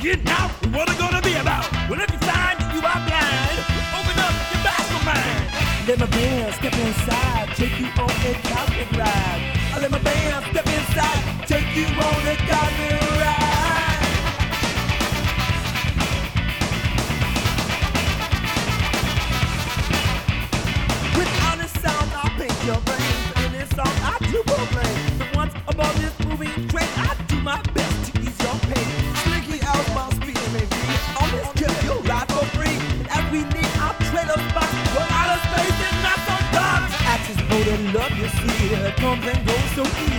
getting out. What it gonna be about? Well, if you find that you are blind, open up your bashful mind. Let my band step inside, take you on a cosmic ride. I let my band step inside, take you on a cosmic ride. With honest sound, I'll paint your brain. In this song, I do proclaim that once above this moving train, I do my best to ease your pain. Slinky out my speed, maybe. On this trip, you'll ride for free. And as we need our trailer spots, go out of space and not so dark. Axis mode and love, you see, it comes and goes so easy.